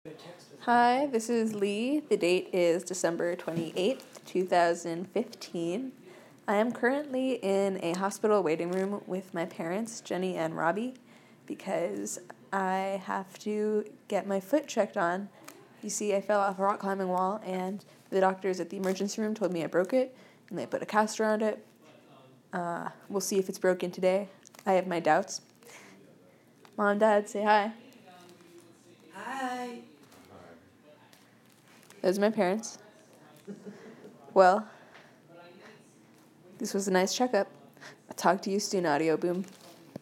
Hi, this is Lee. The date is December 28th, 2015. I am currently in a hospital waiting room with my parents, Jenny and Robbie, because I have to get my foot checked on. You see, I fell off a rock climbing wall, and the doctors at the emergency room told me I broke it, and they put a cast around it. We'll see if it's broken today. I have my doubts. Mom, Dad, say hi. Hi. Those are my parents. Well, this was a nice checkup. I'll talk to you soon, Audio Boom.